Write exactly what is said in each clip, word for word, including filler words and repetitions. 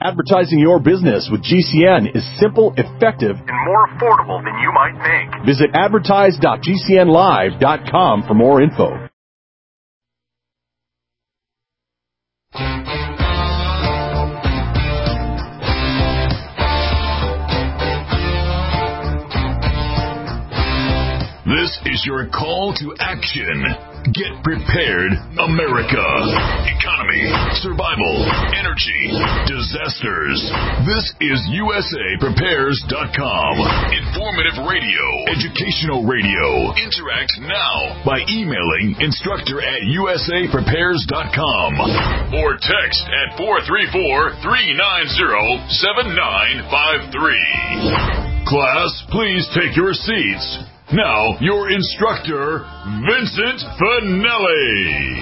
Advertising your business with G C N is simple, effective, and more affordable than you might think. Visit advertise dot g c n live dot com for more info. This is your call to action. Get prepared, America. Economy, survival, energy, disasters. This is U S A Prepares dot com. Informative radio, educational radio. Interact now by emailing instructor at U S A Prepares dot com or text at four three four, three nine zero, seven nine five three. Class, please take your seats. Now, your instructor, Vincent Finelli.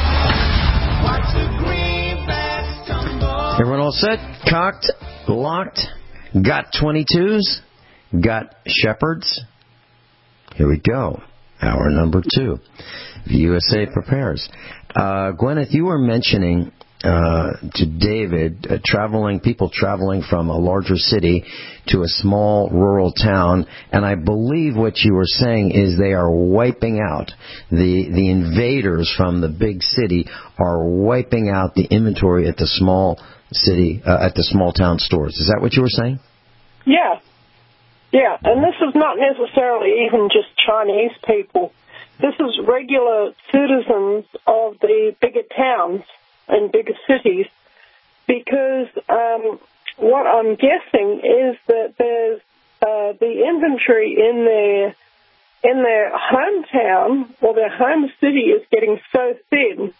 Everyone all set? Cocked? Locked? Got twenty-twos? Got shepherds? Here we go. Hour number two. U S A Prepares. Uh, Gwyneth, you were mentioning uh, to David, uh, traveling, people traveling from a larger city to a small rural town, and I believe what you were saying is they are wiping out, the the invaders from the big city are wiping out the inventory at the small city, uh, at the small town stores. Is that what you were saying? Yeah. Yeah, and this is not necessarily even just Chinese people. This is regular citizens of the bigger towns and bigger cities, because um, what I'm guessing is that there's uh, the inventory in their in their hometown or their home city is getting so thin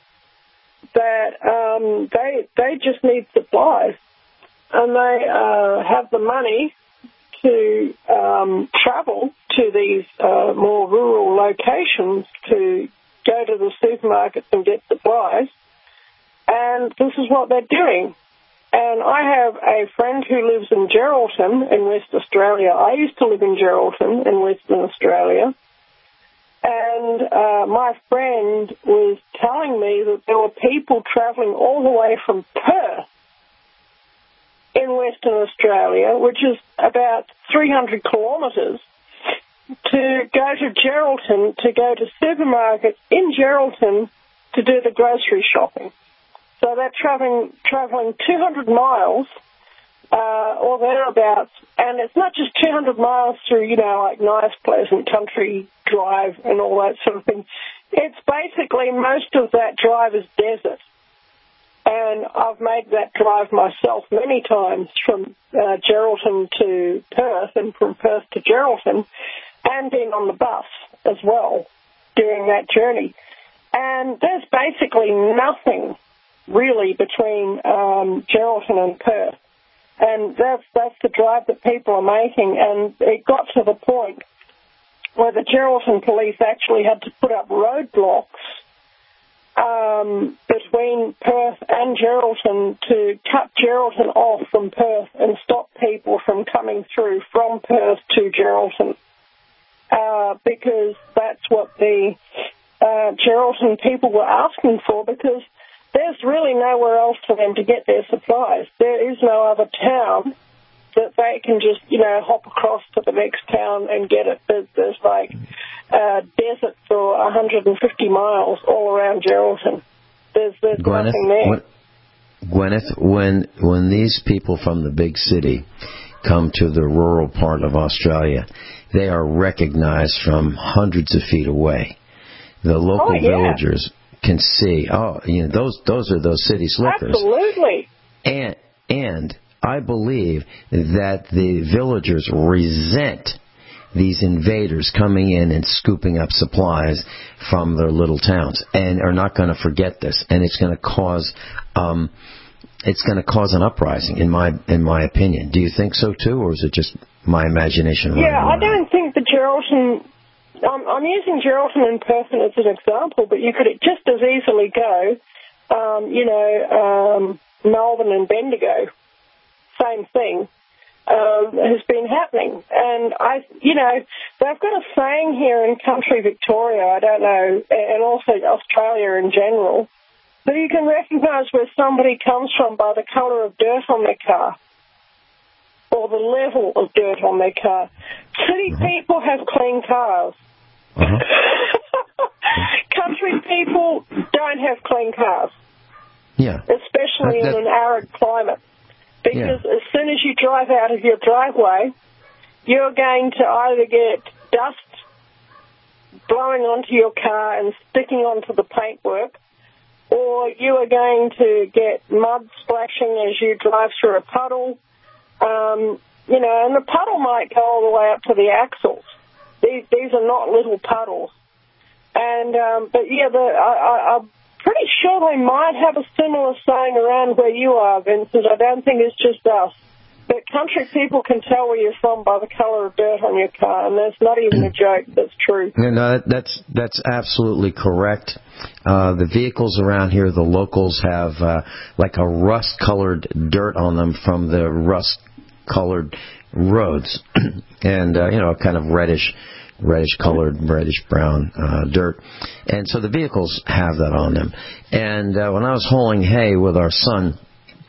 that um, they they just need supplies, and they uh, have the money to um, travel to these uh, more rural locations to go to the supermarkets and get supplies. And this is what they're doing. And I have a friend who lives in Geraldton in West Australia. I used to live in Geraldton in Western Australia. And uh, my friend was telling me that there were people travelling all the way from Perth in Western Australia, which is about three hundred kilometres, to go to Geraldton, to go to supermarkets in Geraldton to do the grocery shopping. So they're traveling traveling two hundred miles uh, or thereabouts, and it's not just two hundred miles through, you know, like nice, pleasant country drive and all that sort of thing. It's basically most of that drive is desert. And I've made that drive myself many times from uh, Geraldton to Perth and from Perth to Geraldton, and been on the bus as well during that journey. And there's basically nothing really between um, Geraldton and Perth. And that's, that's the drive that people are making. And it got to the point where the Geraldton police actually had to put up roadblocks Um, between Perth and Geraldton to cut Geraldton off from Perth and stop people from coming through from Perth to Geraldton, uh, because that's what the uh, Geraldton people were asking for, because there's really nowhere else for them to get their supplies. There is no other town that they can just, you know, hop across to the next town and get it. There's, there's like uh, desert for one hundred fifty miles all around Geraldton. There's, there's Gwyneth, nothing there. When, Gwyneth, when, when these people from the big city come to the rural part of Australia, they are recognized from hundreds of feet away. The local oh, yeah. villagers can see, oh, you know, those those are those city slickers. Absolutely. And and I believe that the villagers resent these invaders coming in and scooping up supplies from their little towns, and are not going to forget this. And it's going to cause um, it's going to cause an uprising, in my in my opinion. Do you think so too, or is it just my imagination? Yeah, I don't think the Geraldton. Um, I'm using Geraldton and Perth as an example, but you could just as easily go, um, you know, um, Melbourne and Bendigo. Same thing um, has been happening. And, I, you know, they've got a saying here in country Victoria, I don't know, and also Australia in general, So you can recognize where somebody comes from by the color of dirt on their car or the level of dirt on their car. City uh-huh. people have clean cars. Uh-huh. Country people don't have clean cars. Yeah. Especially that, that, in an arid climate. Because yeah. as soon as you drive out of your driveway, you're going to either get dust blowing onto your car and sticking onto the paintwork, or you are going to get mud splashing as you drive through a puddle. Um, you know, and the puddle might go all the way up to the axles. These, these are not little puddles. And, um, but yeah, the, I, I, I'm pretty sure they might have a similar saying around where you are, Vincent. I don't think it's just us. But country people can tell where you're from by the color of dirt on your car, and that's not even a joke. That's true. No, that's that's absolutely correct. Uh, the vehicles around here, the locals have uh, like a rust-colored dirt on them from the rust-colored roads, and uh, you know, kind of reddish, reddish-colored, reddish-brown uh, dirt, and so the vehicles have that on them. And uh, when I was hauling hay with our son,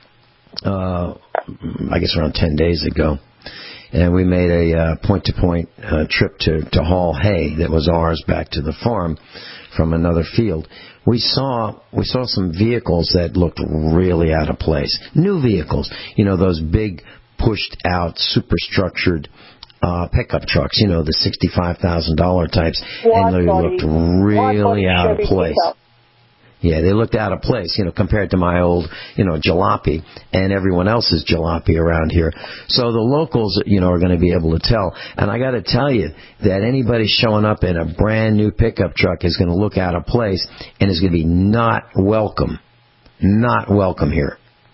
uh, I guess around ten days ago, and we made a uh, point-to-point uh, trip to, to haul hay that was ours back to the farm from another field. We saw we saw some vehicles that looked really out of place. New vehicles, you know, those big pushed-out, superstructured uh, pickup trucks, you know, the sixty-five thousand dollars types, Wide and they body. looked really Wide out of Chevy place. pickup. Yeah, they looked out of place, you know, compared to my old, you know, jalopy and everyone else's jalopy around here. So the locals, you know, are going to be able to tell. And I got to tell you that anybody showing up in a brand new pickup truck is going to look out of place and is going to be not welcome. Not welcome here.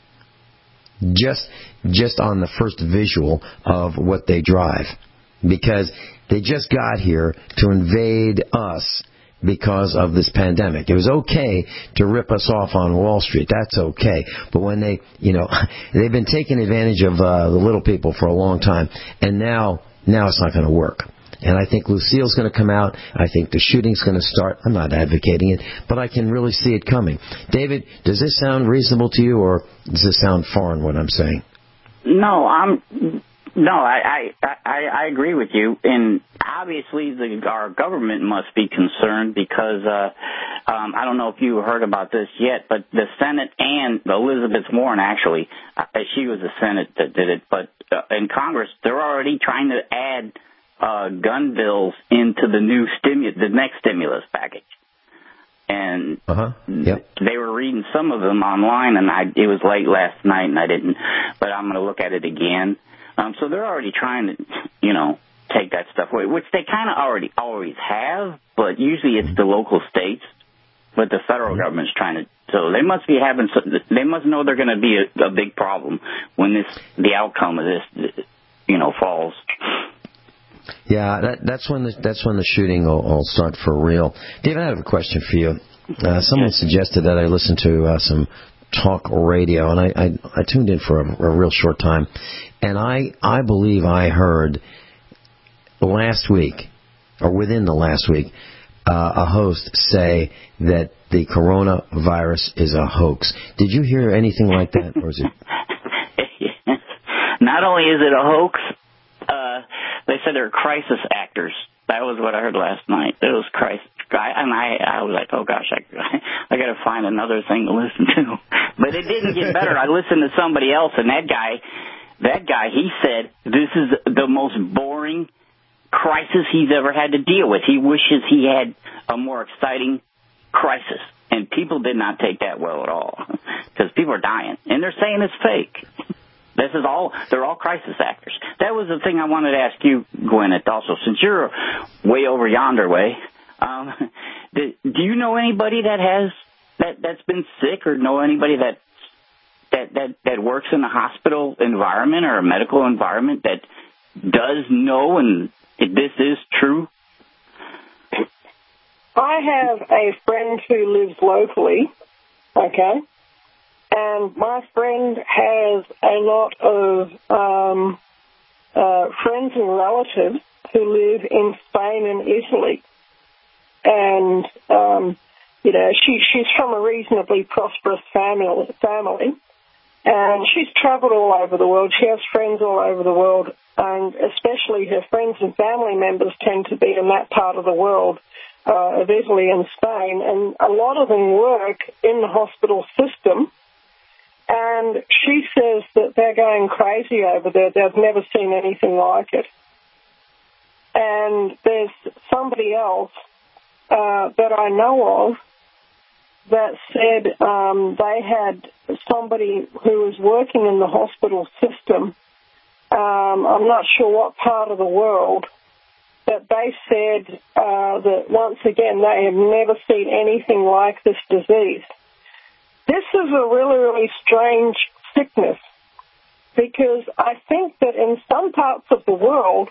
Just, just on the first visual of what they drive. Because they just got here to invade us because of this pandemic. It was okay to rip us off on Wall Street. That's okay. But when they, you know, they've been taking advantage of uh, the little people for a long time, and now, now it's not going to work. And I think Lucille's going to come out. I think the shooting's going to start. I'm not advocating it, but I can really see it coming. David, does this sound reasonable to you, or does this sound foreign, what I'm saying? No, I'm... No, I, I, I, I agree with you, and obviously the, our government must be concerned because uh, um, I don't know if you heard about this yet, but the Senate and Elizabeth Warren, actually, uh, she was the Senate that did it, but uh, in Congress, they're already trying to add uh, gun bills into the new stimu- the next stimulus package. And uh-huh. Yep. They were reading some of them online, and I, it was late last night, and I didn't, but I'm going to look at it again. Um, so they're already trying to, you know, take that stuff away, which they kind of already always have, but usually it's the local states, but the federal government's trying to. So they must be having. They must know they're going to be a, a big problem when this the outcome of this, you know, falls. Yeah, that, that's when the that's when the shooting will, will start for real. David, I have a question for you. Uh, someone suggested that I listen to uh, some talk radio, and I, I, I tuned in for a, a real short time, and I, I believe I heard last week, or within the last week, uh, a host say that the coronavirus is a hoax. Did you hear anything like that, or is it? Not only is it a hoax, uh, they said they're crisis actors. That was what I heard last night. It was crisis. And I, I was like, oh, gosh, I, I got to find another thing to listen to. But it didn't get better. I listened to somebody else, and that guy, that guy, he said this is the most boring crisis he's ever had to deal with. He wishes he had a more exciting crisis. And people did not take that well at all because people are dying. And they're saying it's fake. This is all, they're all crisis actors. That was the thing I wanted to ask you, Gwyneth, also. Since you're way over yonder way, um, do, do you know anybody that has, that, that's been sick, or know anybody that, that, that, that works in a hospital environment or a medical environment that does know and this is true? I have a friend who lives locally, okay? And my friend has a lot of um, uh, friends and relatives who live in Spain and Italy. And um, you know, she she's from a reasonably prosperous family, family, and she's travelled all over the world. She has friends all over the world, and especially her friends and family members tend to be in that part of the world, uh, of Italy and Spain, and a lot of them work in the hospital system. And she says that they're going crazy over there. They've never seen anything like it. And there's somebody else uh, that I know of that said um, they had somebody who was working in the hospital system. Um, I'm not sure what part of the world, but they said uh, that once again they have never seen anything like this disease. This is a really, really strange sickness because I think that in some parts of the world,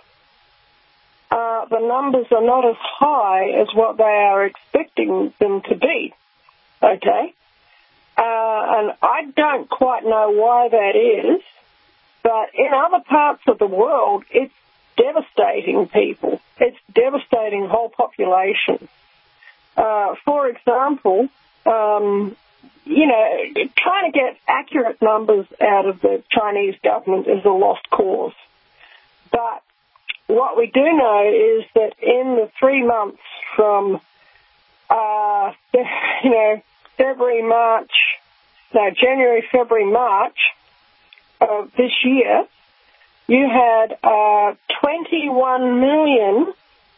uh, the numbers are not as high as what they are expecting them to be, okay? Uh, and I don't quite know why that is, but in other parts of the world, it's devastating people. It's devastating whole populations. Uh, for example, um, you know, trying to get accurate numbers out of the Chinese government is a lost cause. But what we do know is that in the three months from, uh, you know, February, March, no, January, February, March of this year, you had uh, twenty-one million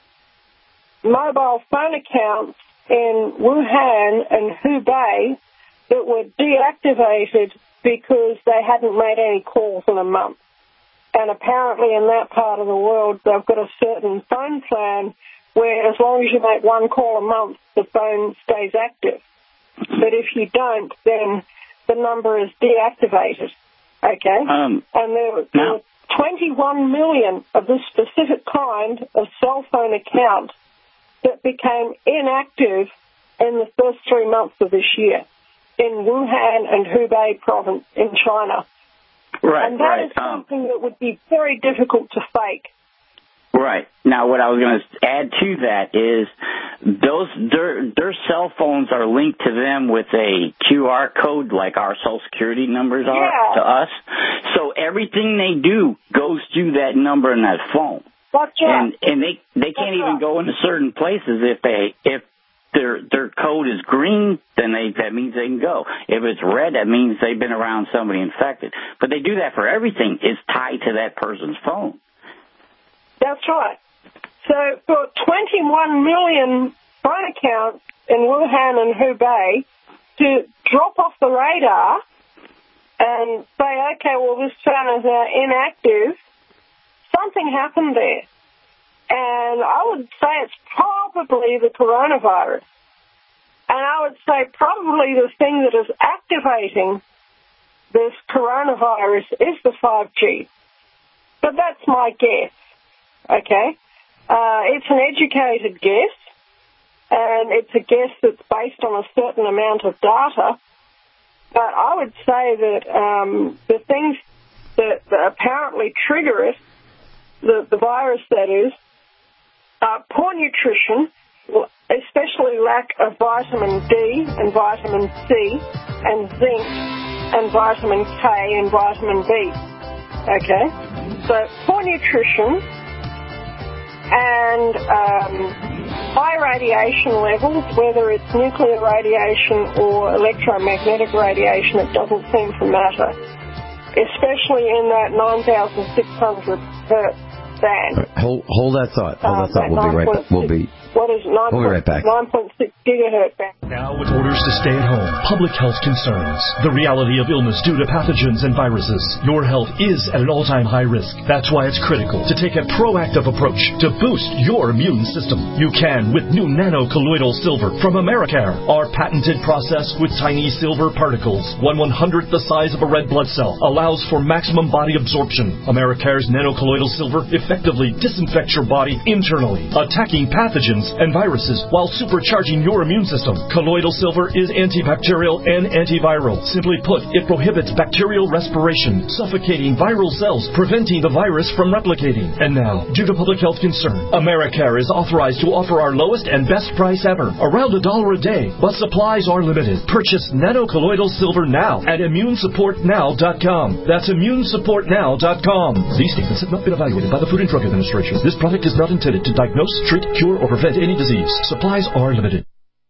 mobile phone accounts in Wuhan and Hubei that were deactivated because they hadn't made any calls in a month. And apparently in that part of the world, they've got a certain phone plan where as long as you make one call a month, the phone stays active. But if you don't, then the number is deactivated. Okay? Um, and there, there no. were twenty-one million of this specific kind of cell phone account that became inactive in the first three months of this year in Wuhan and Hubei province in China. Right, and that right. is something um, that would be very difficult to fake. Right. Now, what I was going to add to that is those their their cell phones are linked to them with a Q R code like our Social Security numbers are yeah. to us. So everything they do goes through that number in that phone. That's right. And and they they can't That's even right. go into certain places if they if their their code is green, then they that means they can go. If it's red, that means they've been around somebody infected. But they do that for everything. It's tied to that person's phone. That's right. So for twenty-one million phone accounts in Wuhan and Hubei to drop off the radar and say, okay, well, this phone is now inactive, something happened there. And I would say it's probably the coronavirus. And I would say probably the thing that is activating this coronavirus is the five G. But that's my guess, okay? Uh, it's an educated guess, and it's a guess that's based on a certain amount of data. But I would say that um, the things that, that apparently trigger it, the, the virus that is, Uh, poor nutrition, especially lack of vitamin D and vitamin C and zinc and vitamin K and vitamin B. Okay? So poor nutrition and um, high radiation levels, whether it's nuclear radiation or electromagnetic radiation, it doesn't seem to matter, especially in that nine thousand six hundred hertz. Band. Hold, hold that thought. Hold that thought. We'll be right back. We'll be. What is nine? We'll be right back. nine point six gigahertz band. Now with orders to stay at home, public health concerns, the reality of illness due to pathogens and viruses, your health is at an all-time high risk. That's why it's critical to take a proactive approach to boost your immune system. You can with new nanocolloidal silver from Americare. Our patented process with tiny silver particles, one one hundredth the size of a red blood cell, allows for maximum body absorption. Americare's nanocolloidal silver effectively disinfect your body internally, attacking pathogens and viruses while supercharging your immune system. Colloidal silver is antibacterial and antiviral. Simply put, it prohibits bacterial respiration, suffocating viral cells, preventing the virus from replicating. And now, due to public health concern, Americare is authorized to offer our lowest and best price ever, around a dollar a day, but supplies are limited. Purchase nanocolloidal silver now at immune support now dot com. That's immune support now dot com. These statements have not been evaluated by the Food and Drug Administration. This product is not intended to diagnose, treat, cure, or prevent any disease. Supplies are limited.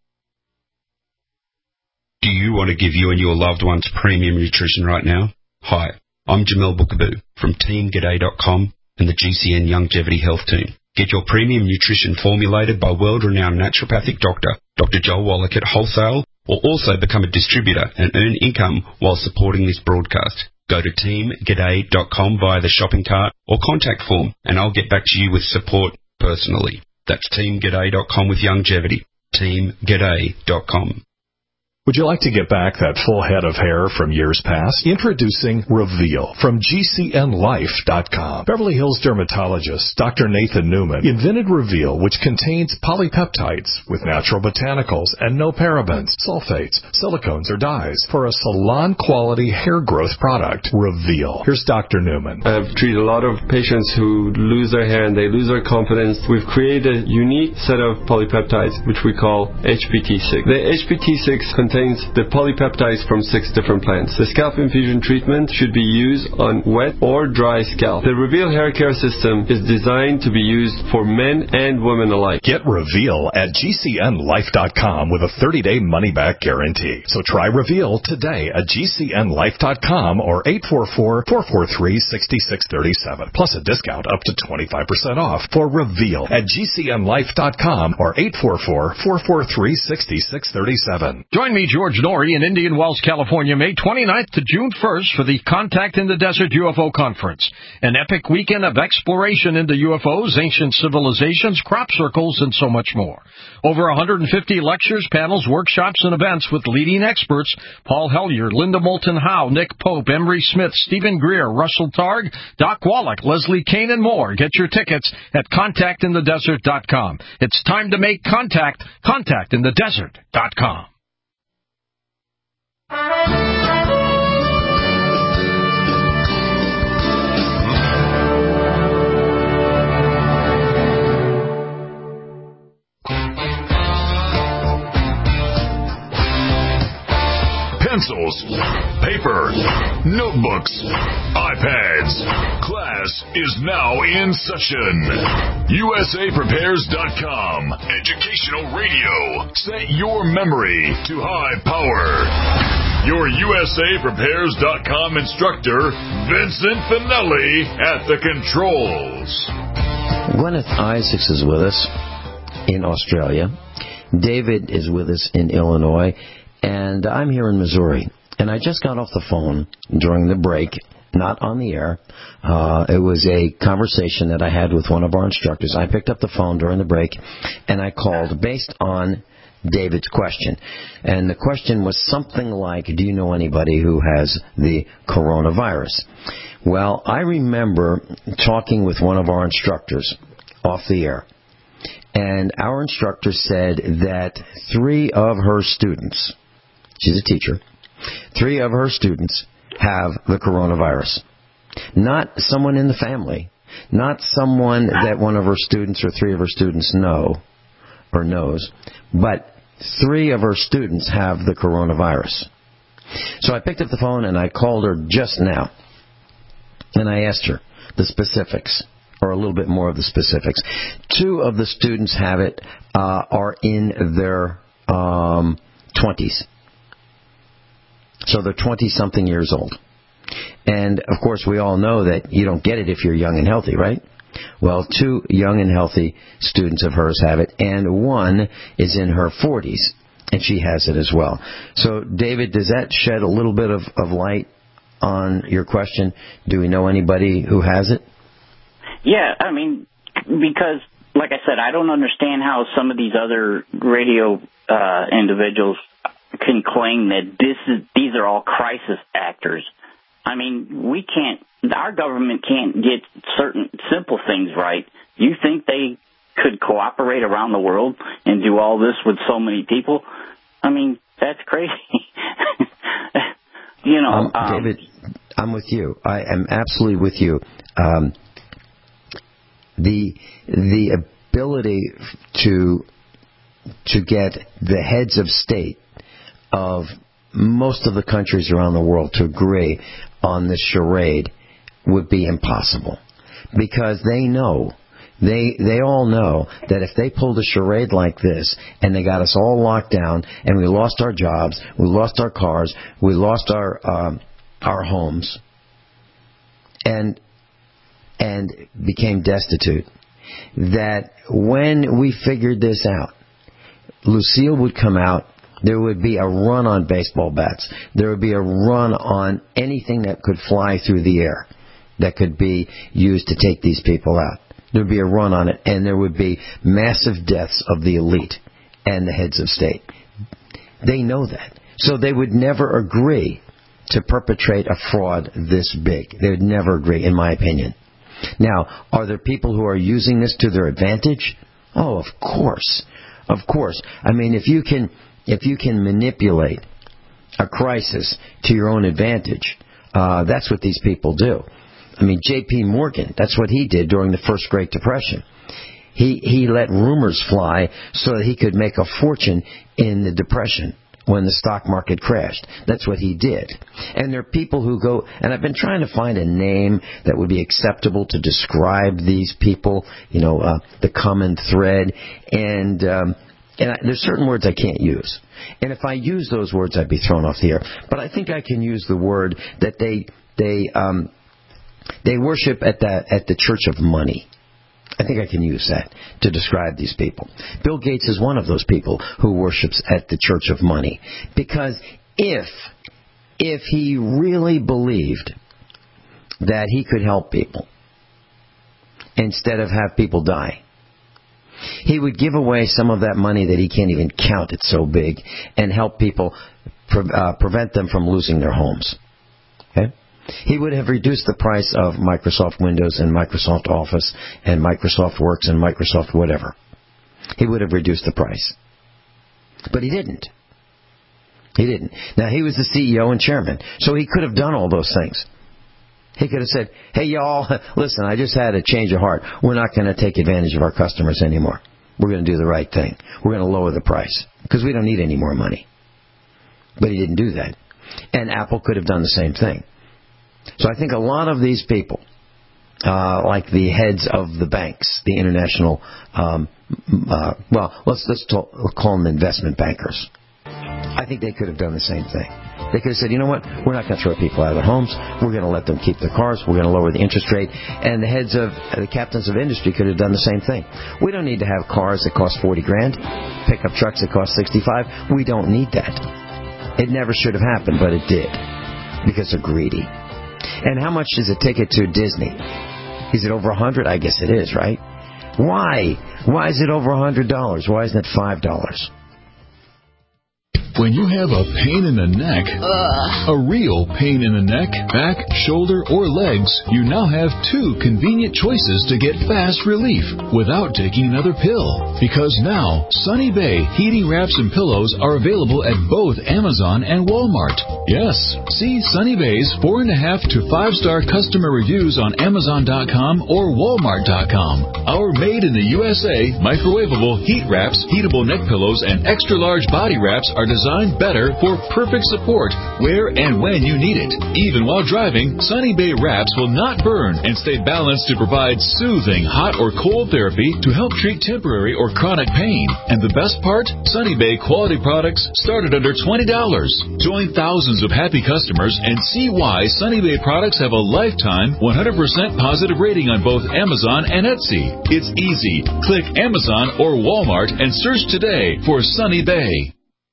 Do you want to give you and your loved ones premium nutrition right now? Hi, I'm Jamel Bookaboo from team g'day dot com and the G C N Longevity Health Team. Get your premium nutrition formulated by world-renowned naturopathic doctor, Doctor Joel Wallach at wholesale, or also become a distributor and earn income while supporting this broadcast. Go to team g'day dot com via the shopping cart or contact form, and I'll get back to you with support personally. That's team g'day dot com with longevity. team g'day dot com. Would you like to get back that full head of hair from years past? Introducing Reveal from G C N life dot com. Beverly Hills dermatologist Doctor Nathan Newman invented Reveal, which contains polypeptides with natural botanicals and no parabens, sulfates, silicones, or dyes for a salon-quality hair growth product. Reveal. Here's Doctor Newman. I've treated a lot of patients who lose their hair and they lose their confidence. We've created a unique set of polypeptides, which we call H P T six. The H P T six contains the polypeptides from six different plants. The scalp infusion treatment should be used on wet or dry scalp. The Reveal hair care system is designed to be used for men and women alike. Get Reveal at G C N life dot com with a thirty-day money-back guarantee. So try Reveal today at G C N life dot com or eight four four, four four three, six six three seven, plus a discount up to twenty-five percent off for Reveal at G C N life dot com or eight four four, four four three, six six three seven. Join me, George Norrie, in Indian Wells, California, May twenty-ninth to June first for the Contact in the Desert U F O Conference, an epic weekend of exploration into U F Os, ancient civilizations, crop circles, and so much more. Over one hundred fifty lectures, panels, workshops, and events with leading experts: Paul Hellyer, Linda Moulton Howe, Nick Pope, Emery Smith, Stephen Greer, Russell Targ, Doc Wallach, Leslie Kane, and more. Get your tickets at contact in the desert dot com. It's time to make contact. contact in the desert dot com. Pencils, paper, notebooks, iPads. Class is now in session. U S A Prepares dot com. Educational radio. Set your memory to high power. Your U S A Prepares dot com instructor, Vincent Finelli, at the controls. Gwyneth Isaacs is with us in Australia. David is with us in Illinois. And I'm here in Missouri. And I just got off the phone during the break, not on the air. Uh, it was a conversation that I had with one of our instructors. I picked up the phone during the break, and I called based on David's question. And the question was something like, do you know anybody who has the coronavirus? Well, I remember talking with one of our instructors off the air. And our instructor said that three of her students, she's a teacher, three of her students have the coronavirus. Not someone in the family, not someone that one of her students or three of her students know or knows, but three of her students have the coronavirus. So I picked up the phone and I called her just now, and I asked her the specifics, or a little bit more of the specifics. Two of the students have it, uh, are in their um, twenties. So they're twenty-something years old. And, of course, we all know that you don't get it if you're young and healthy, right? Well, two young and healthy students of hers have it, and one is in her forties, and she has it as well. So, David, does that shed a little bit of, of light on your question? Do we know anybody who has it? Yeah, I mean, because, like I said, I don't understand how some of these other radio uh, individuals can claim that this is these are all crisis actors. I mean, we can't, our government can't get certain simple things right. You think they could cooperate around the world and do all this with so many people? I mean, that's crazy. you know, um, um, David, I'm with you. I am absolutely with you. Um, the the ability to to get the heads of state of most of the countries around the world to agree on this charade would be impossible, because they know, they they all know that if they pulled a charade like this and they got us all locked down and we lost our jobs, we lost our cars, we lost our um, our homes, and and became destitute, that when we figured this out, Lucille would come out. There would be a run on baseball bats. There would be a run on anything that could fly through the air that could be used to take these people out. There would be a run on it, and there would be massive deaths of the elite and the heads of state. They know that. So they would never agree to perpetrate a fraud this big. They would never agree, in my opinion. Now, are there people who are using this to their advantage? Oh, of course. Of course. I mean, if you can... If you can manipulate a crisis to your own advantage, uh, that's what these people do. I mean, J P Morgan, that's what he did during the first Great Depression. He he let rumors fly so that he could make a fortune in the Depression when the stock market crashed. That's what he did. And there are people who go, and I've been trying to find a name that would be acceptable to describe these people, you know, uh, the common thread, and... Um, And I, there's certain words I can't use. And if I use those words, I'd be thrown off the air. But I think I can use the word that they they um, they worship at the at the church of money. I think I can use that to describe these people. Bill Gates is one of those people who worships at the church of money. Because if if he really believed that he could help people instead of have people die, he would give away some of that money that he can't even count, it's so big, and help people pre- uh, prevent them from losing their homes. Okay? He would have reduced the price of Microsoft Windows and Microsoft Office and Microsoft Works and Microsoft whatever. He would have reduced the price. But he didn't. He didn't. Now, he was the C E O and chairman, so he could have done all those things. He could have said, hey, y'all, listen, I just had a change of heart. We're not going to take advantage of our customers anymore. We're going to do the right thing. We're going to lower the price because we don't need any more money. But he didn't do that. And Apple could have done the same thing. So I think a lot of these people, uh, like the heads of the banks, the international, um, uh, well, let's, let's talk, call them investment bankers. I think they could have done the same thing. They could have said, you know what, we're not going to throw people out of their homes. We're going to let them keep their cars. We're going to lower the interest rate. And the heads of, uh, the captains of industry could have done the same thing. We don't need to have cars that cost forty grand, pickup trucks that cost sixty-five. We don't need that. It never should have happened, but it did, because they're greedy. And how much is a ticket to Disney? Is it over one hundred dollars? I guess it is, right? Why? Why is it over one hundred dollars? Why isn't it five dollars? When you have a pain in the neck, Ugh. a real pain in the neck, back, shoulder, or legs, you now have two convenient choices to get fast relief without taking another pill. Because now, Sunny Bay heating wraps and pillows are available at both Amazon and Walmart. Yes, see Sunny Bay's four and a half to five star customer reviews on Amazon dot com or Walmart dot com. Our made in the U S A microwavable heat wraps, heatable neck pillows, and extra large body wraps are designed Designed better for perfect support where and when you need it. Even while driving, Sunny Bay wraps will not burn and stay balanced to provide soothing hot or cold therapy to help treat temporary or chronic pain. And the best part? Sunny Bay quality products start at under twenty dollars. Join thousands of happy customers and see why Sunny Bay products have a lifetime one hundred percent positive rating on both Amazon and Etsy. It's easy. Click Amazon or Walmart and search today for Sunny Bay.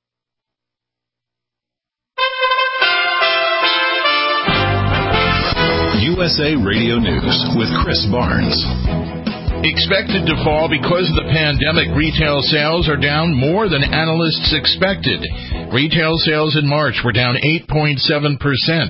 U S A Radio News with Chris Barnes. Expected to fall because of the pandemic, retail sales are down more than analysts expected. Retail sales in March were down eight point seven percent.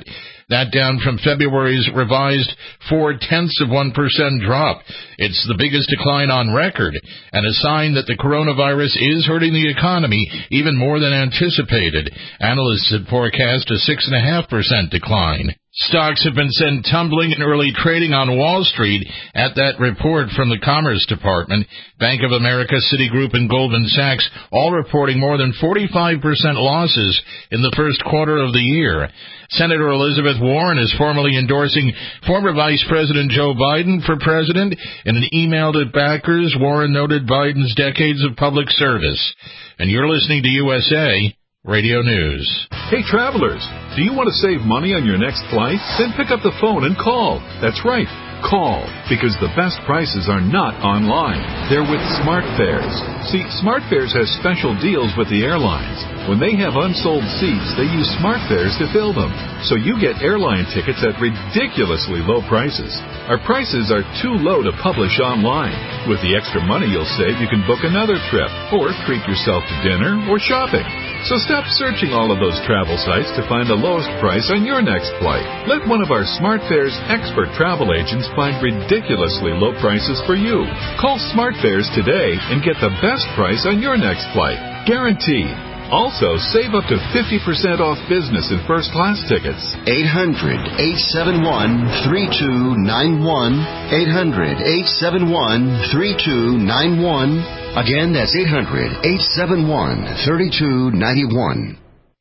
That down from February's revised four-tenths of one percent drop. It's the biggest decline on record, and a sign that the coronavirus is hurting the economy even more than anticipated. Analysts had forecast a six point five percent decline. Stocks have been sent tumbling in early trading on Wall Street at that report from the Commerce Department. Bank of America, Citigroup, and Goldman Sachs all reporting more than forty-five percent losses in the first quarter of the year. Senator Elizabeth Warren is formally endorsing former Vice President Joe Biden for president. In an email to backers, Warren noted Biden's decades of public service. And you're listening to U S A Radio News. Hey, travelers, do you want to save money on your next flight? Then pick up the phone and call. That's right, call, because the best prices are not online. They're with SmartFares. See, SmartFares has special deals with the airlines. When they have unsold seats, they use SmartFares to fill them. So you get airline tickets at ridiculously low prices. Our prices are too low to publish online. With the extra money you'll save, you can book another trip or treat yourself to dinner or shopping. So stop searching all of those travel sites to find the lowest price on your next flight. Let one of our SmartFares expert travel agents find ridiculously low prices for you. Call SmartFares today and get the best price on your next flight. Guaranteed. Also, save up to fifty percent off business and first class tickets. eight hundred, eight seven one, three two nine one. eight hundred, eight seven one, three two nine one. Again, that's eight hundred, eight seven one, three two nine one.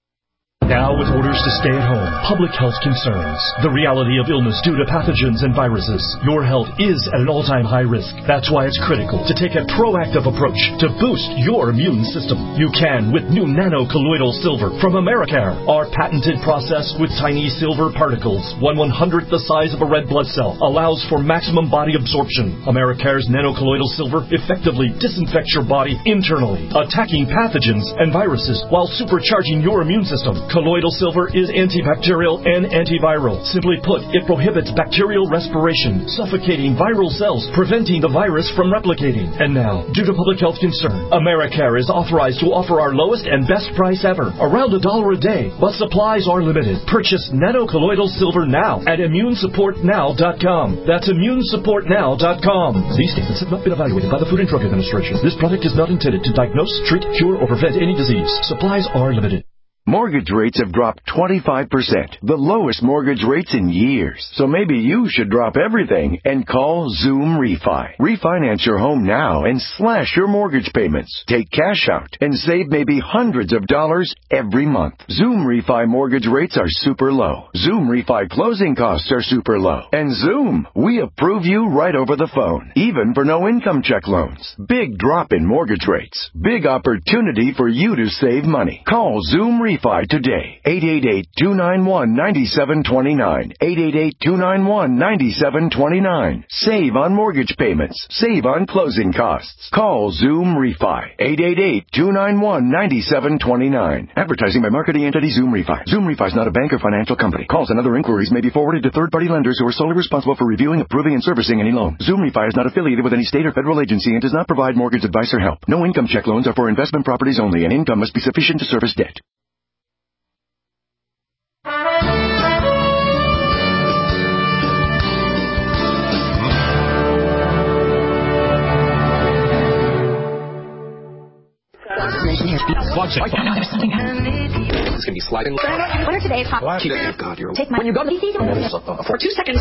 Now with orders to stay at home, public health concerns, the reality of illness due to pathogens and viruses, your health is at an all-time high risk. That's why it's critical to take a proactive approach to boost your immune system. You can with new nano-colloidal silver from Americare. Our patented process with tiny silver particles, one one-hundredth the size of a red blood cell, allows for maximum body absorption. Americare's nano-colloidal silver effectively disinfects your body internally, attacking pathogens and viruses while supercharging your immune system. Colloidal silver is antibacterial and antiviral. Simply put, it prohibits bacterial respiration, suffocating viral cells, preventing the virus from replicating. And now, due to public health concern, Americare is authorized to offer our lowest and best price ever, around a dollar a day, but supplies are limited. Purchase nano-colloidal silver now at immune support now dot com. That's immune support now dot com. These statements have not been evaluated by the Food and Drug Administration. This product is not intended to diagnose, treat, cure, or prevent any disease. Supplies are limited. Mortgage rates have dropped twenty-five percent, the lowest mortgage rates in years. So maybe you should drop everything and call Zoom Refi. Refinance your home now and slash your mortgage payments. Take cash out and save maybe hundreds of dollars every month. Zoom Refi mortgage rates are super low. Zoom Refi closing costs are super low. And Zoom, we approve you right over the phone, even for no income check loans. Big drop in mortgage rates. Big opportunity for you to save money. Call Zoom Refi. Refi today. eight eight eight, two nine one, nine seven two nine. eight eight eight, two nine one, nine seven two nine. Save on mortgage payments. Save on closing costs. Call Zoom Refi. eight eight eight, two nine one, nine seven two nine. Advertising by marketing entity Zoom Refi. Zoom Refi is not a bank or financial company. Calls and other inquiries may be forwarded to third-party lenders who are solely responsible for reviewing, approving, and servicing any loan. Zoom Refi is not affiliated with any state or federal agency and does not provide mortgage advice or help. No income check loans are for investment properties only, and income must be sufficient to service debt. It's going to be sliding. What are today's hot? God, you're Take my when you go to the for two seconds.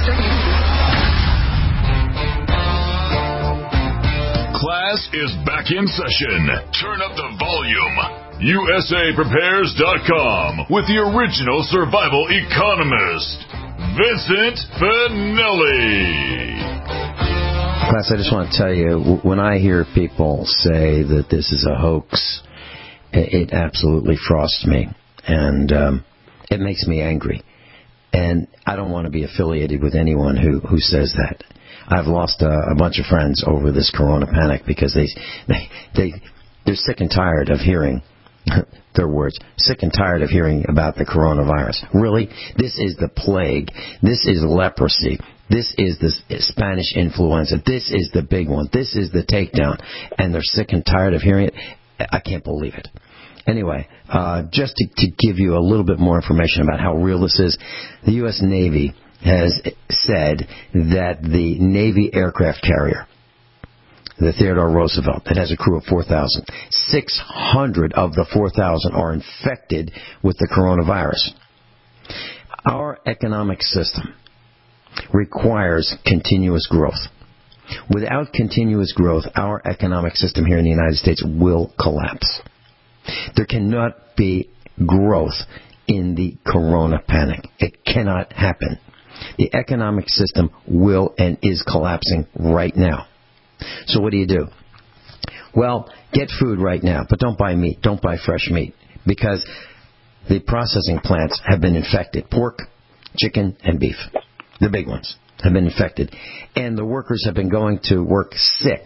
Class is back in session. Turn up the volume. U S A Prepares dot com with the original survival economist, Vincent Finelli. Class, I just want to tell you, when I hear people say that this is a hoax, it absolutely frosts me, and um, it makes me angry. And I don't want to be affiliated with anyone who, who says that. I've lost a, a bunch of friends over this corona panic because they, they, they, they're sick and tired of hearing their words, sick and tired of hearing about the coronavirus. Really? This is the plague. This is leprosy. This is the Spanish influenza. This is the big one. This is the takedown. And they're sick and tired of hearing it. I can't believe it. Anyway, uh, just to, to give you a little bit more information about how real this is, the U S Navy has said that the Navy aircraft carrier, the Theodore Roosevelt, it has a crew of four thousand. six hundred of the four thousand are infected with the coronavirus. Our economic system requires continuous growth. Without continuous growth, our economic system here in the United States will collapse. There cannot be growth in the corona panic. It cannot happen. The economic system will and is collapsing right now. So what do you do? Well, get food right now, but don't buy meat. Don't buy fresh meat, because the processing plants have been infected. Pork, chicken, and beef, the big ones, have been infected. And the workers have been going to work sick.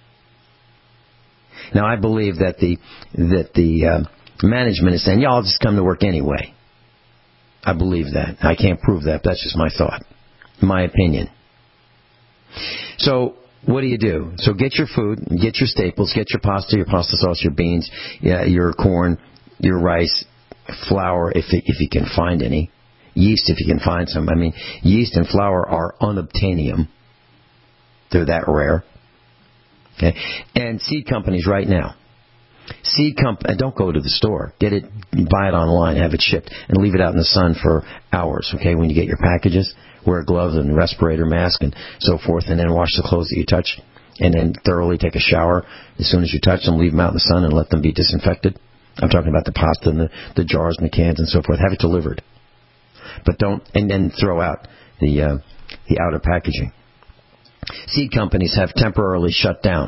Now, I believe that the that the uh, management is saying, yeah, I'll just come to work anyway. I believe that. I can't prove that. That's just my thought, my opinion. So what do you do? So get your food, get your staples, get your pasta, your pasta sauce, your beans, yeah, your corn, your rice, flour, if it, if you can find any, yeast if you can find some. I mean, yeast and flour are unobtainium. They're that rare. Okay, and seed companies right now. Seed comp. Don't go to the store. Get it, buy it online, have it shipped, and leave it out in the sun for hours. Okay, when you get your packages, wear gloves and respirator mask and so forth, and then wash the clothes that you touch, and then thoroughly take a shower as soon as you touch them. Leave them out in the sun and let them be disinfected. I'm talking about the pasta and the, the jars and the cans and so forth. Have it delivered, but don't, and then throw out the uh, the outer packaging. Seed companies have temporarily shut down.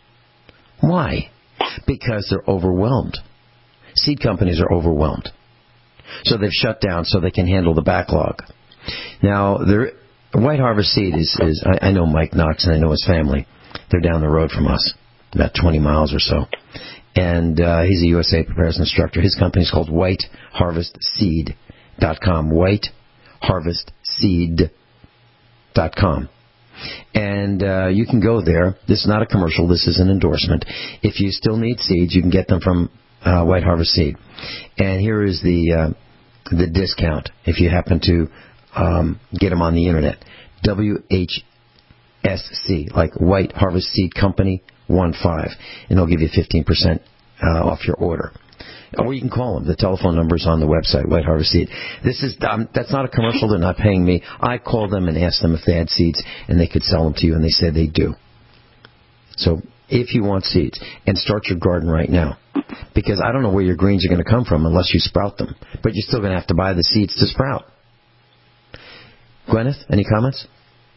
Why? Because they're overwhelmed. Seed companies are overwhelmed. So they've shut down so they can handle the backlog. Now, there, White Harvest Seed is, is I, I know Mike Knox and I know his family. They're down the road from us, about twenty miles or so. And uh, he's a U S A Prepares instructor. His company's called white harvest seed dot com. white harvest seed dot com. And uh, you can go there. This is not a commercial. This is an endorsement. If you still need seeds, you can get them from uh, White Harvest Seed. And here is the uh, the discount if you happen to um, get them on the internet. W H S C, like White Harvest Seed Company, one five. And they'll give you fifteen percent uh, off your order. Or you can call them. The telephone number is on the website, White Harvest Seed. This is um, that's not a commercial. They're not paying me. I called them and asked them if they had seeds and they could sell them to you, and they said they do. So if you want seeds, and start your garden right now, because I don't know where your greens are going to come from unless you sprout them. But you're still going to have to buy the seeds to sprout. Gwyneth, any comments?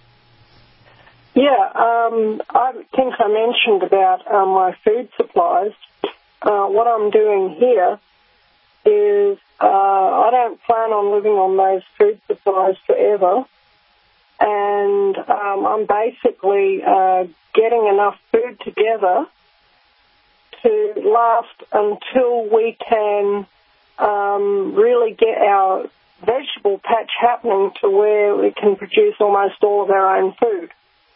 Yeah, um, I think I mentioned about uh, my food supplies. Uh, what I'm doing here is uh, I don't plan on living on those food supplies forever, and um, I'm basically uh, getting enough food together to last until we can um, really get our vegetable patch happening to where we can produce almost all of our own food.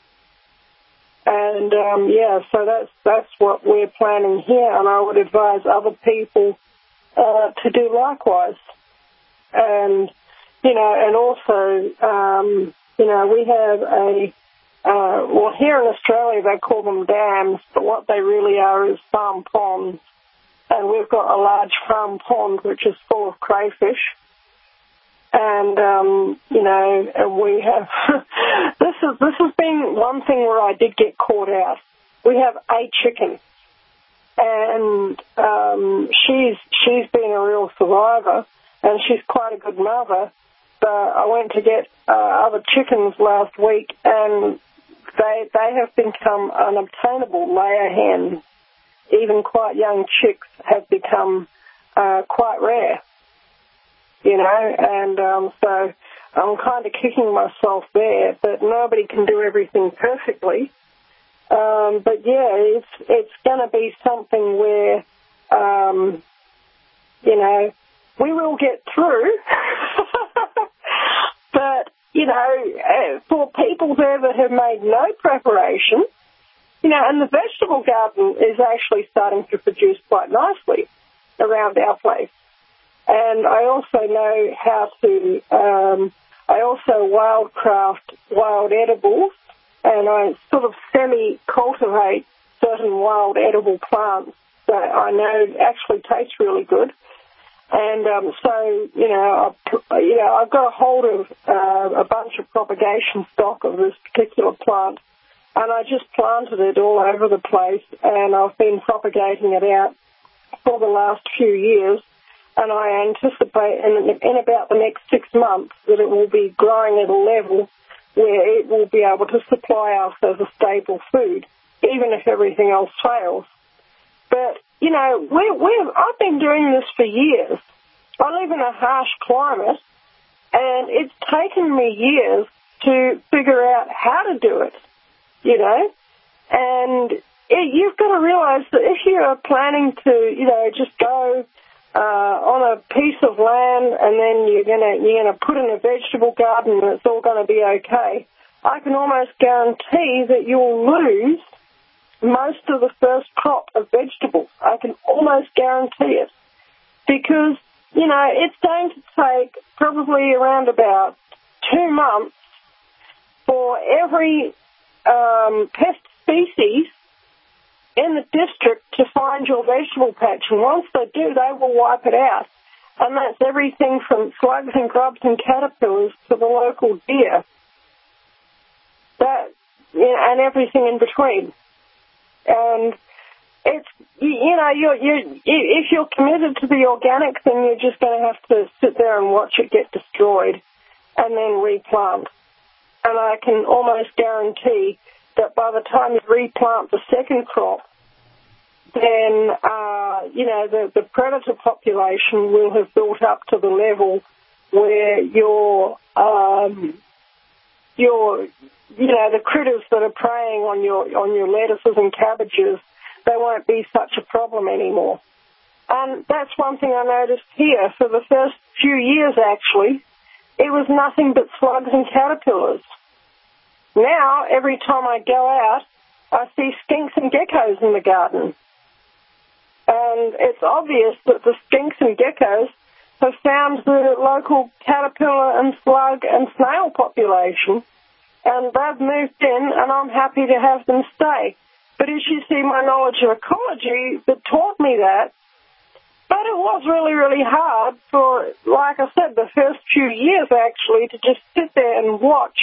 And, um, yeah, so that's that's what we're planning here, and I would advise other people uh, to do likewise. And, you know, and also, um, you know, we have a, uh, well, here in Australia they call them dams, but what they really are is farm ponds. And we've got a large farm pond which is full of crayfish. And, um, you know, and we have, this is, this has been one thing where I did get caught out. We have a chicken, and, um, she's, she's been a real survivor, and she's quite a good mother. But I went to get, uh, other chickens last week, and they, they have become unobtainable layer hens. Even quite young chicks have become, uh, quite rare. You know, and um, so I'm kind of kicking myself there, but nobody can do everything perfectly. Um, but yeah, it's it's going to be something where, um, you know, we will get through. But, you know, for people there that have made no preparation, you know, and the vegetable garden is actually starting to produce quite nicely. around our place. And I also know how to, um, I also wildcraft wild edibles, and I sort of semi-cultivate certain wild edible plants that I know actually taste really good. And um, so, you know, I, you know, I've got a hold of uh, a bunch of propagation stock of this particular plant, and I just planted it all over the place, and I've been propagating it out for the last few years, and I anticipate in, in about the next six months that it will be growing at a level where it will be able to supply us as a stable food, even if everything else fails. But, you know, we're, we're, I've been doing this for years. I live in a harsh climate, and it's taken me years to figure out how to do it, you know. And it, you've got to realize that if you are planning to, you know, just go uh, on a piece of land and then you're going to you're gonna put in a vegetable garden and it's all going to be okay, I can almost guarantee that you'll lose most of the first crop of vegetables. I can almost guarantee it. Because, you know, it's going to take probably around about two months for every um, pest species in the district to find your vegetable patch. And once they do, they will wipe it out. And that's everything from slugs and grubs and caterpillars to the local deer. That, you know, and everything in between. And it's, you, you know, you're, you're, if you're committed to the organic thing, you're just going to have to sit there and watch it get destroyed and then replant. And I can almost guarantee that by the time you replant the second crop, then, uh, you know, the, the predator population will have built up to the level where your, um, your, you know, the critters that are preying on your on your lettuces and cabbages, they won't be such a problem anymore. And that's one thing I noticed here. For the first few years, actually, it was nothing but slugs and caterpillars. Now, every time I go out, I see skinks and geckos in the garden. And it's obvious that the skinks and geckos have found the local caterpillar and slug and snail population, and they've moved in, and I'm happy to have them stay. But as you see, my knowledge of ecology that taught me that, but it was really, really hard for, like I said, the first few years, actually, to just sit there and watch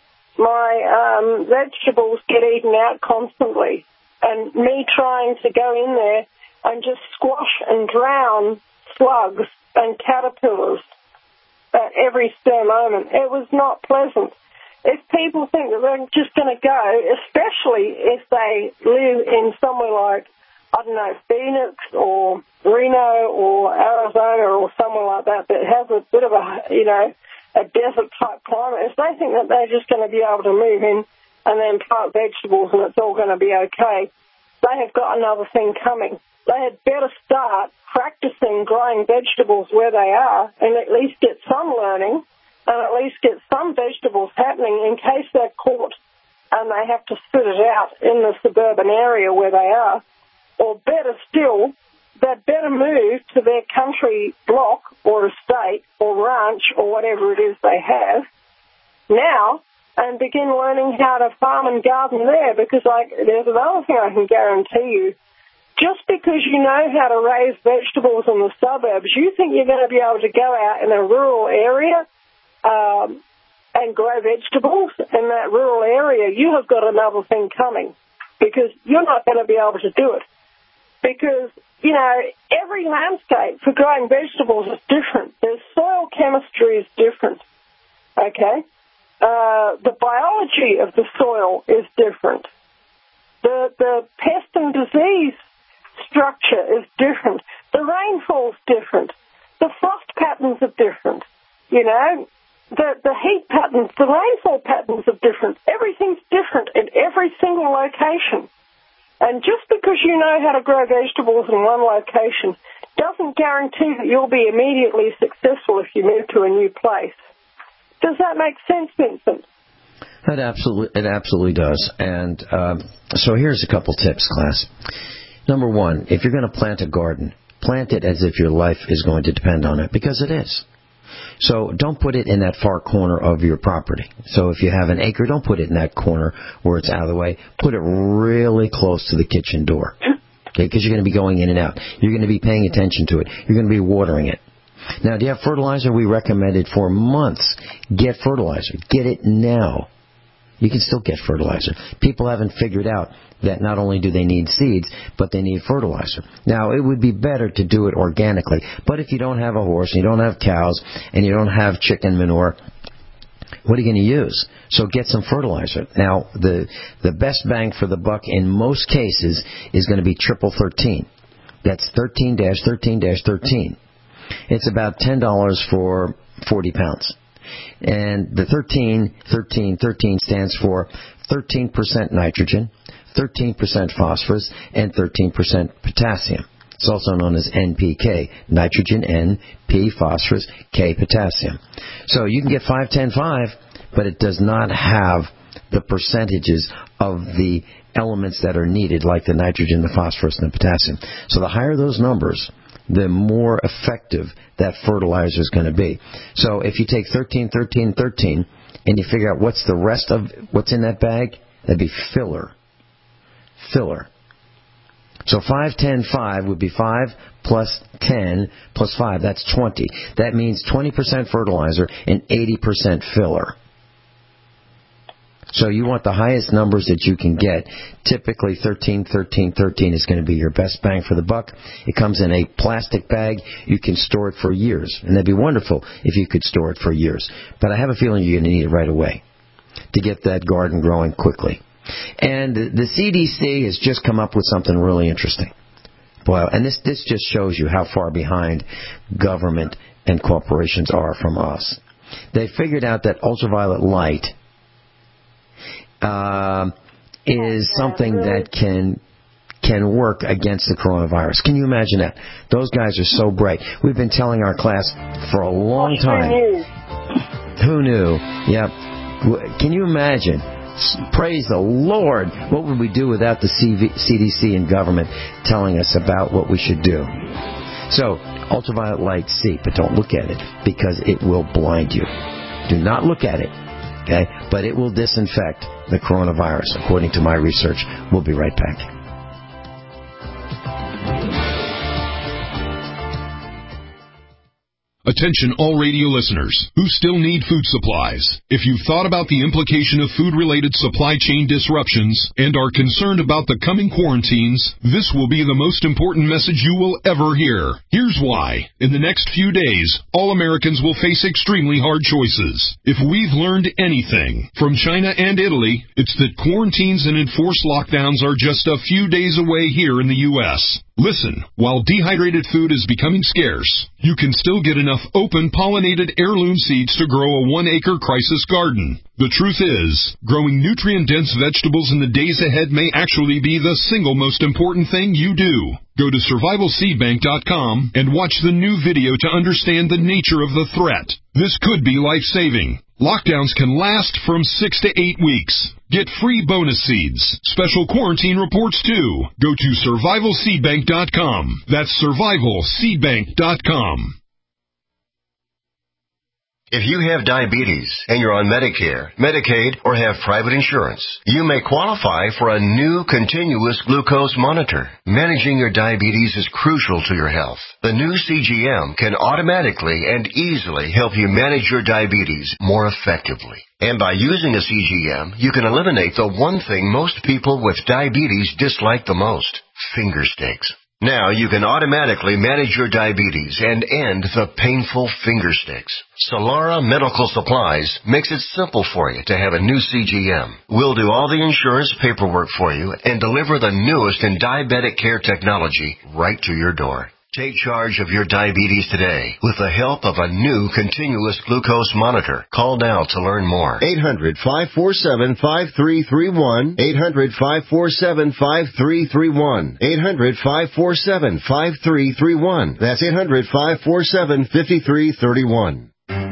my um, vegetables get eaten out constantly, and me trying to go in there and just squash and drown slugs and caterpillars at every spare moment. It was not pleasant. If people think that they're just going to go, especially if they live in somewhere like, I don't know, Phoenix or Reno or Arizona or somewhere like that that has a bit of a, you know, a desert-type climate, if they think that they're just going to be able to move in and then plant vegetables and it's all going to be okay, they have got another thing coming. They had better start practicing growing vegetables where they are and at least get some learning and at least get some vegetables happening in case they're caught and they have to spit it out in the suburban area where they are. Or better still, they'd better move to their country block or estate or ranch or whatever it is they have now and begin learning how to farm and garden there, because like, there's another thing I can guarantee you. Just because you know how to raise vegetables in the suburbs, you think you're going to be able to go out in a rural area um, and grow vegetables in that rural area, you have got another thing coming, because you're not going to be able to do it. Because, you know, every landscape for growing vegetables is different. The soil chemistry is different, okay? Uh, the biology of the soil is different. The, the pest and disease structure is different. The rainfall's different. The frost patterns are different. You know, the, the heat patterns, the rainfall patterns are different. Everything's different in every single location. And just because you know how to grow vegetables in one location doesn't guarantee that you'll be immediately successful if you move to a new place. Does that make sense, Vincent? It absolutely, it absolutely does. And um, so here's a couple tips, class. Number one, if you're going to plant a garden, Plant it as if your life is going to depend on it, because it is. So don't put it in that far corner of your property. So if you have an acre, don't put it in that corner where it's out of the way. Put it really close to the kitchen door. Okay, because you're going to be going in and out. You're going to be paying attention to it. You're going to be watering it. Now, do you have fertilizer? We recommended for months. Get fertilizer. Get it now. You can still get fertilizer. People haven't figured out that not only do they need seeds, but they need fertilizer. Now, it would be better to do it organically. But if you don't have a horse, and you don't have cows, and you don't have chicken manure, what are you going to use? So get some fertilizer. Now, the the best bang for the buck in most cases is going to be triple thirteen. That's thirteen dash thirteen dash thirteen. It's about ten dollars for forty pounds. And the thirteen, thirteen, thirteen stands for thirteen percent nitrogen, thirteen percent phosphorus, and thirteen percent potassium. It's also known as N P K, nitrogen, N, P, phosphorus, K, potassium. So you can get five ten five, but it does not have the percentages of the elements that are needed, like the nitrogen, the phosphorus, and the potassium. So the higher those numbers, the more effective that fertilizer is going to be. So if you take thirteen, thirteen, thirteen, and you figure out what's the rest of what's in that bag, that'd be filler. Filler. So five, ten, five would be five plus ten plus five. That's twenty. That means twenty percent fertilizer and eighty percent filler. So you want the highest numbers that you can get. Typically thirteen, thirteen, thirteen is going to be your best bang for the buck. It comes in a plastic bag. You can store it for years. And that'd be wonderful if you could store it for years. But I have a feeling you're going to need it right away to get that garden growing quickly. And the C D C has just come up with something really interesting. Well, and this, this just shows you how far behind government and corporations are from us. They figured out that ultraviolet light Uh, is something that can can work against the coronavirus. Can you imagine that? Those guys are so bright. We've been telling our class for a long time. Who knew? Yep. Can you imagine? Praise the Lord. What would we do without the C D C and government telling us about what we should do? So, ultraviolet light, see, but don't look at it, because it will blind you. Do not look at it. Okay, but it will disinfect the coronavirus, according to my research. We'll be right back. Attention all radio listeners who still need food supplies. If you've thought about the implication of food-related supply chain disruptions and are concerned about the coming quarantines, this will be the most important message you will ever hear. Here's why. In the next few days, all Americans will face extremely hard choices. If we've learned anything from China and Italy, it's that quarantines and enforced lockdowns are just a few days away here in the U S Listen, while dehydrated food is becoming scarce, you can still get enough open pollinated heirloom seeds to grow a one-acre crisis garden. The truth is, growing nutrient-dense vegetables in the days ahead may actually be the single most important thing you do. Go to survival seed bank dot com and watch the new video to understand the nature of the threat. This could be life-saving. Lockdowns can last from six to eight weeks. Get free bonus seeds, special quarantine reports too. Go to survival seed bank dot com. That's survival seed bank dot com. If you have diabetes and you're on Medicare, Medicaid, or have private insurance, you may qualify for a new continuous glucose monitor. Managing your diabetes is crucial to your health. The new C G M can automatically and easily help you manage your diabetes more effectively. And by using a C G M, you can eliminate the one thing most people with diabetes dislike the most: finger sticks. Now you can automatically manage your diabetes and end the painful finger sticks. Solara Medical Supplies makes it simple for you to have a new C G M. We'll do all the insurance paperwork for you and deliver the newest in diabetic care technology right to your door. Take charge of your diabetes today with the help of a new continuous glucose monitor. Call now to learn more. eight hundred, five four seven, five three three one. eight hundred, five four seven, five three three one. eight hundred, five four seven, five three three one. That's eight hundred, five four seven, five three three one.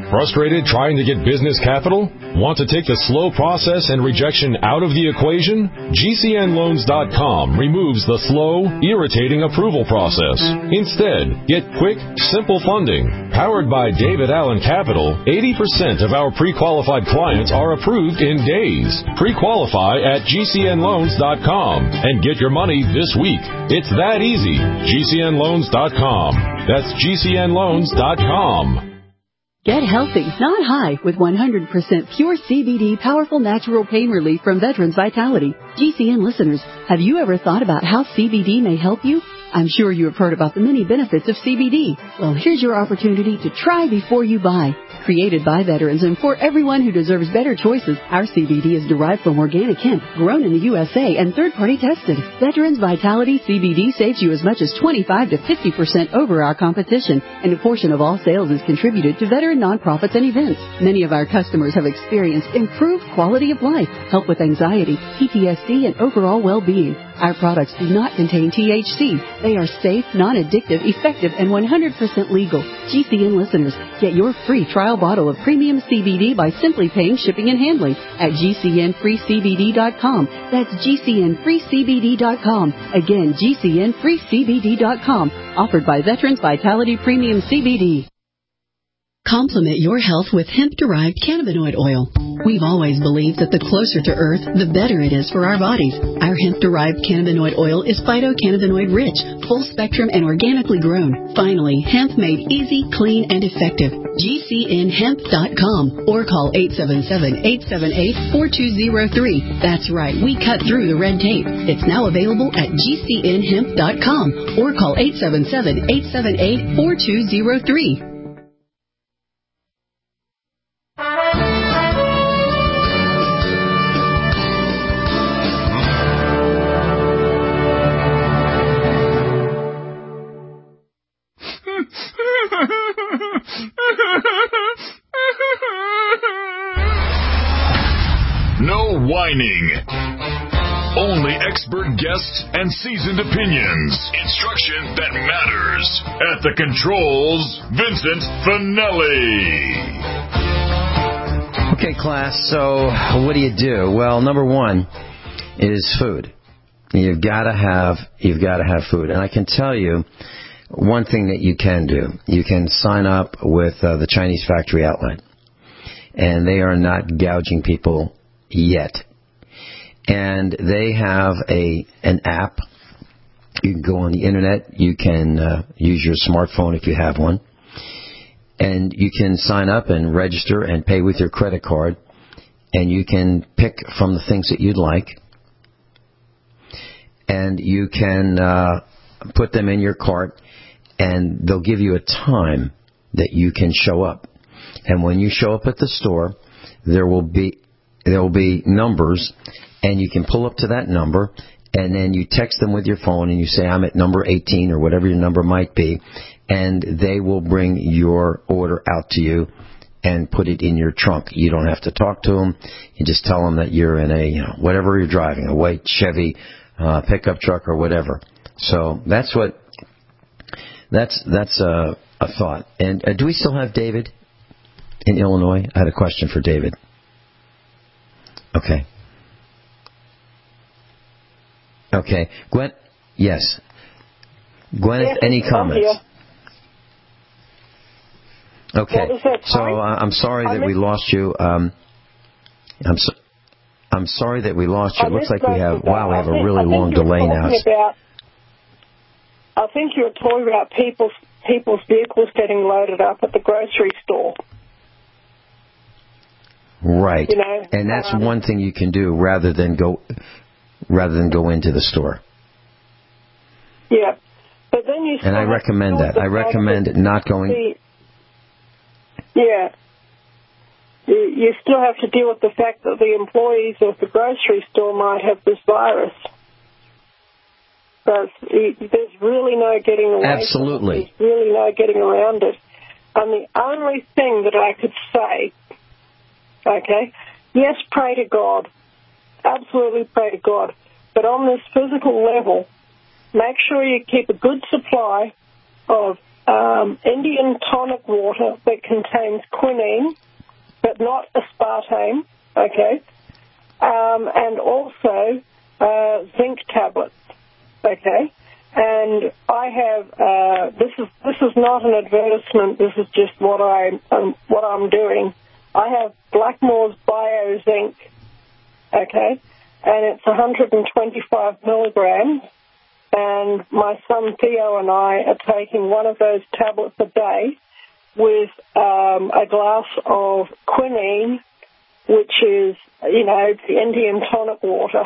Frustrated trying to get business capital? Want to take the slow process and rejection out of the equation? G C N loans dot com removes the slow, irritating approval process. Instead, get quick, simple funding. Powered by David Allen Capital, eighty percent of our pre-qualified clients are approved in days. Pre-qualify at G C N loans dot com and get your money this week. It's that easy. G C N loans dot com. That's G C N loans dot com. Get healthy, not high, with one hundred percent pure C B D powerful natural pain relief from Veterans Vitality. G C N listeners, have you ever thought about how C B D may help you? I'm sure you have heard about the many benefits of C B D. Well, here's your opportunity to try before you buy. Created by veterans and for everyone who deserves better choices, our C B D is derived from organic hemp, grown in the U S A and third-party tested. Veterans Vitality C B D saves you as much as twenty-five to fifty percent over our competition, and a portion of all sales is contributed to veteran nonprofits and events. Many of our customers have experienced improved quality of life, help with anxiety, P T S D, and overall well-being. Our products do not contain T H C. They are safe, non-addictive, effective, and one hundred percent legal. G C N listeners, get your free trial bottle of premium C B D by simply paying shipping and handling at G C N free C B D dot com. That's G C N free C B D dot com. Again, G C N free C B D dot com. Offered by Veterans Vitality Premium C B D. Complement your health with hemp-derived cannabinoid oil. We've always believed that the closer to Earth, the better it is for our bodies. Our hemp-derived cannabinoid oil is phytocannabinoid-rich, full-spectrum, and organically grown. Finally, hemp made easy, clean, and effective. G C N hemp dot com or call eight seven seven, eight seven eight, four two zero three. That's right, we cut through the red tape. It's now available at G C N hemp dot com or call eight seven seven, eight seven eight, four two zero three. No whining. Only expert guests and seasoned opinions. Instruction that matters. At the controls, Vincent Finelli. Okay, class, so what do you do? Well, number one is food. You've got to have, you've got to have food. And I can tell you one thing that you can do. You can sign up with uh, the Chinese Factory Outlet. And they are not gouging people yet. And they have a an app. You can go on the internet. You can uh, use your smartphone if you have one. And you can sign up and register and pay with your credit card. And you can pick from the things that you'd like. And you can uh, put them in your cart. And they'll give you a time that you can show up. And when you show up at the store, there will be there will be numbers, and you can pull up to that number, and then you text them with your phone, and you say, I'm at number eighteen, or whatever your number might be, and they will bring your order out to you and put it in your trunk. You don't have to talk to them. You just tell them that you're in a, you know, whatever you're driving, a white Chevy uh, pickup truck or whatever. So that's what, that's that's a, a thought. And uh, do we still have David in Illinois? I had a question for David. Okay. Okay. Gwen, yes. Gwyneth, yes, any comments? Okay. So uh, I'm sorry that we lost you. Um, I'm so, I'm sorry that we lost you. It looks like we have, wow, we have a really long delay now. About, I think you were talking about people's, people's vehicles getting loaded up at the grocery store. Right, you know, and that's um, one thing you can do rather than go, rather than go into the store. Yeah, but then you. And I recommend that. I recommend not going. The, yeah, you, you still have to deal with the fact that the employees of the grocery store might have this virus. But there's really no getting away. Absolutely. There's really no getting around it. And the only thing that I could say. Okay? Yes, pray to God. Absolutely pray to God. But on this physical level, make sure you keep a good supply of um, Indian tonic water that contains quinine, but not aspartame, okay, um, and also uh, zinc tablets, okay. And I have uh, this is this is not an advertisement. This is just what I um, what I'm doing. I have Blackmore's Bio Zinc, okay, and it's one hundred twenty-five milligrams. And my son Theo and I are taking one of those tablets a day with um, a glass of quinine, which is, you know, the Indian tonic water.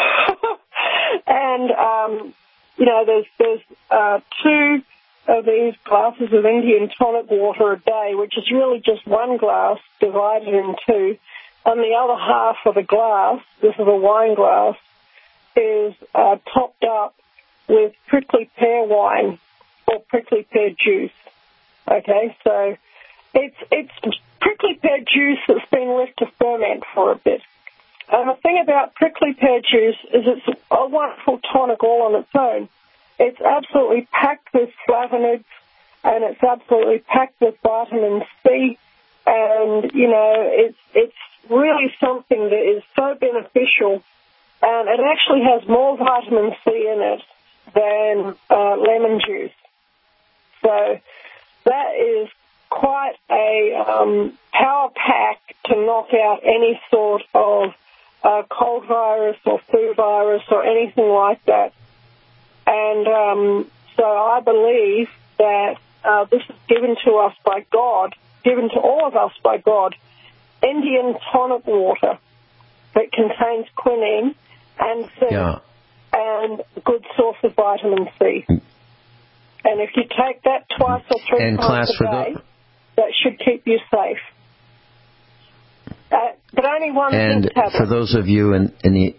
and, um, you know, there's, there's uh, two of these glasses of Indian tonic water a day, which is really just one glass divided in two. And the other half of the glass, this is a wine glass, is uh, topped up with prickly pear wine or prickly pear juice. Okay, so it's it's prickly pear juice that's been left to ferment for a bit. And the thing about prickly pear juice is it's a wonderful tonic all on its own. It's absolutely packed with flavonoids and it's absolutely packed with vitamin C. And, you know, it's it's really something that is so beneficial. And it actually has more vitamin C in it than uh, lemon juice. So that is quite a um, power pack to knock out any sort of uh, cold virus or flu virus or anything like that. And um, so I believe that uh, this is given to us by God, given to all of us by God, Indian tonic water that contains quinine and zinc. Yeah. And a good source of vitamin C. And if you take that twice or three and times a day, the... that should keep you safe. Uh, but only one And tablet. For those of you in, in the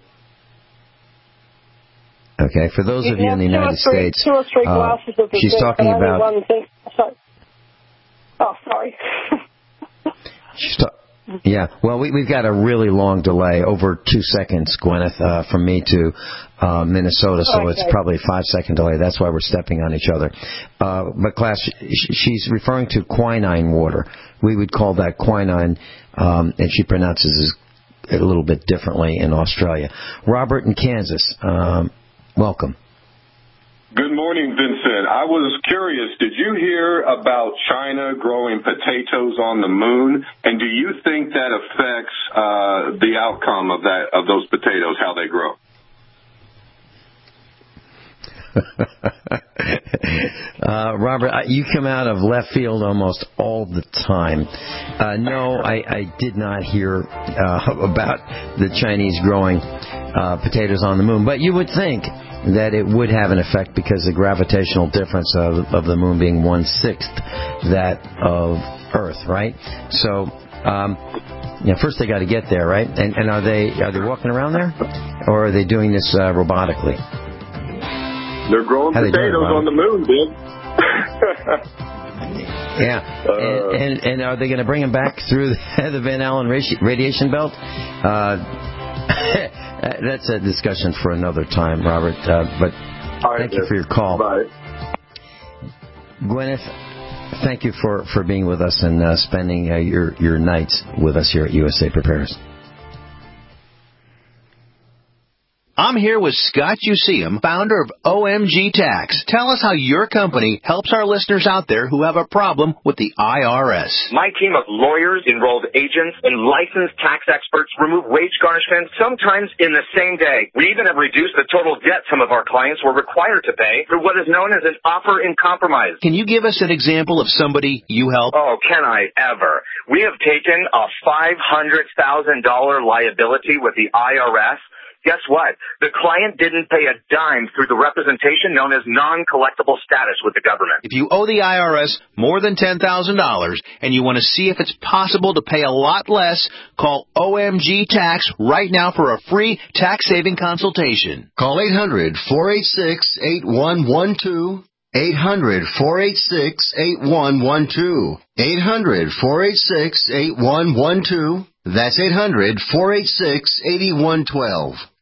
okay, for those you of you in the United three, States, two or three uh, glasses of the she's zinc, talking only about. One zinc. So, oh, sorry. she's ta- Yeah, well, we, we've got a really long delay, over two seconds, Gwyneth, uh, from me to uh, Minnesota, so okay. It's probably a five-second delay. That's why we're stepping on each other. Uh, but, class, she's referring to quinine water. We would call that quinine, um, and she pronounces it a little bit differently in Australia. Robert in Kansas, um, welcome. Good morning, Vincent. I was curious, did you hear about China growing potatoes on the moon? And do you think that affects uh, the outcome of that of those potatoes, how they grow? uh, Robert, you come out of left field almost all the time. Uh, no, I, I did not hear uh, about the Chinese growing uh, potatoes on the moon. But you would think that it would have an effect because the gravitational difference of, of the moon being one-sixth that of Earth, right? So, um, yeah, first they got to get there, right? And, and are they are they walking around there, or are they doing this uh, robotically? They're growing How potatoes doing, on the moon, dude. Yeah, uh, and, and and are they going to bring them back through the, the Van Allen radiation belt? Uh, That's a discussion for another time, Robert. Uh, but right, thank you for your call. Bye. Gwyneth, thank you for, for being with us and uh, spending uh, your, your nights with us here at U S A Prepares. I'm here with Scott Useum, founder of O M G Tax. Tell us how your company helps our listeners out there who have a problem with the I R S. My team of lawyers, enrolled agents, and licensed tax experts remove wage garnishments sometimes in the same day. We even have reduced the total debt some of our clients were required to pay through what is known as an offer in compromise. Can you give us an example of somebody you help? Oh, can I ever? We have taken a five hundred thousand dollars liability with the I R S. Guess what? The client didn't pay a dime through the representation known as non-collectible status with the government. If you owe the I R S more than ten thousand dollars and you want to see if it's possible to pay a lot less, call O M G Tax right now for a free tax-saving consultation. Call eight hundred, four eight six, eight one one two. eight hundred, four eight six, eight one one two. eight hundred, four eight six, eight one one two. That's eight hundred, four eight six, eight one one two.